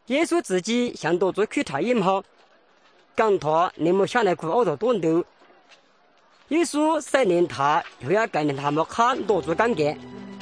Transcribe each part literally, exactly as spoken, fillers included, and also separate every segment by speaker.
Speaker 1: 耶稣自己向多做去查验后，讲他你们想来苦熬到多头。耶稣三年他又要概念他们看多做干干。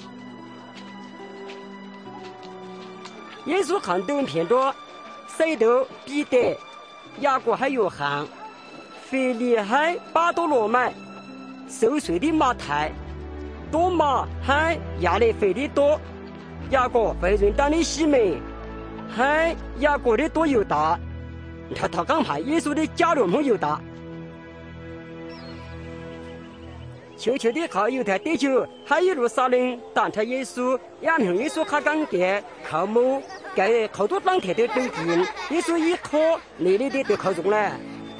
Speaker 1: 耶稣看到片着塞德、彼得、雅各还有翰、腓力还巴多罗买、受税的马太、多马还亚勒腓的多、雅各费人当的西门还雅各的多犹大，他他刚怕耶稣的假如朋友大。悄悄地靠犹太地区还有路撒冷，但他耶稣也向耶稣卡干干靠某盖好多当天的都进，耶稣一靠你里的都靠中了。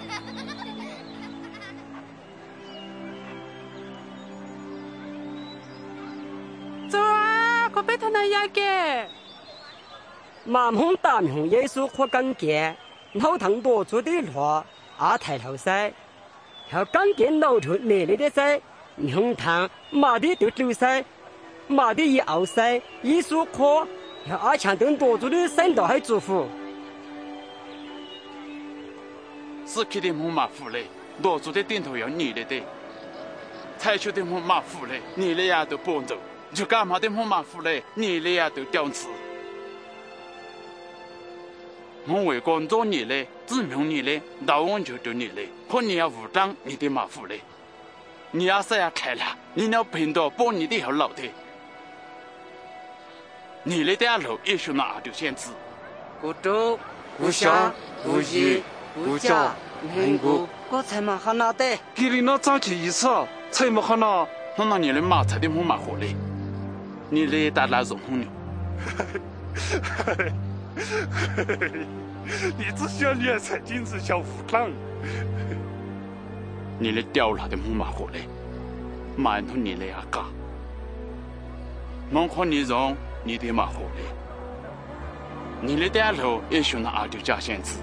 Speaker 2: 走啊，快被他那压给！
Speaker 1: 满红大红耶稣可干干，老唐多做的话阿太头塞，要干干老头你里的塞。红糖马的都走塞，马的一熬塞，耶稣可要阿强等多做的三道还祝福。
Speaker 3: 是去的木马夫嘞，多做的顶头要你的的，采取的木马夫嘞，你的呀都搬走，就干嘛的木马夫嘞，你的呀都吊死。我为工作你嘞，指明你嘞，到我就对你嘞，可你要武装你的马夫嘞。你要是要开了，你要拼到帮你的条路的，你那条路也是拿着限制。
Speaker 1: 古州、古乡、古语、古家、蒙古，我才嘛好拿的。
Speaker 3: 给你那早起一次，才嘛好拿，那那你的马才的木马活嘞，你那大那种红牛。
Speaker 4: 你只需要练才精致小武装。
Speaker 3: 你的掉了的木马活嘞，满头你的牙嘎，门口你让你的马活嘞，你的带路也许那阿就加限制，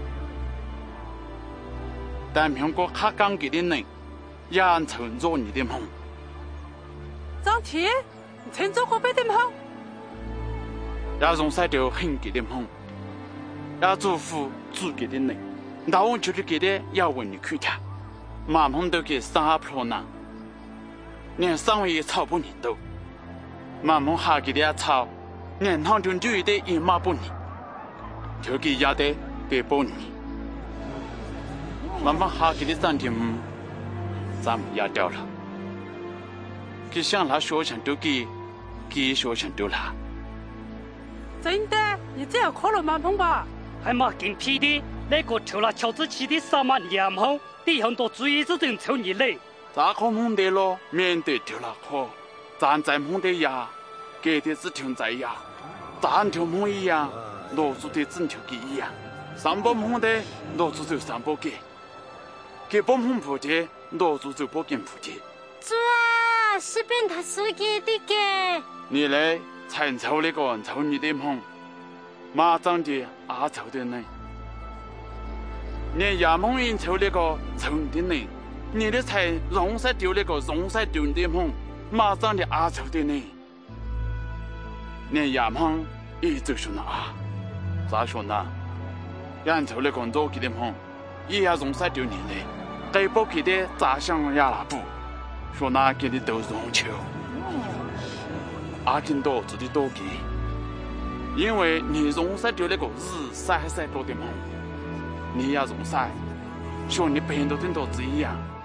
Speaker 3: 但苹果卡刚给的人，也承做你的梦。
Speaker 2: 张天，你承做过别的梦？
Speaker 3: 也容塞掉很给的梦，也祝福主给的人，那我就是给的要问你去看。马棚都给三坡呢，连三位也草不年都，马棚还给的草，连汤中就的也马不年，就给压的给不年，马棚还给的三天，咱们压掉了，给想他说成都给，给说成都了。
Speaker 2: 真的，你这样可了马棚吧？
Speaker 5: 还嘛更屁的，那个抽了乔治奇的萨满娘后。你很多注意这种抽你嘞，
Speaker 3: 咋可蒙得咯？免得丢了可，咱在蒙得呀，给的只听在呀，咱条蒙一样，罗住的整条给一样，三波蒙的罗住就三波给，给波蒙不的罗住就波给不的。
Speaker 6: 主啊，是变他输给的给。
Speaker 3: 你嘞，才抽那个抽你的蒙，马长的阿抽的呢。连亚蒙人抽那个抽的人，你的才容塞丢那个容塞丢的梦，马上的阿抽的呢。连亚蒙也就说那啊，咋说呢？人抽那个做给的梦，也要容塞丢你嘞，给不给的咋想亚拉布，说那给的都容求，阿金多自己多给，因为你容塞丢那个日晒晒多的梦。你要容塞，像你变到很多子一样。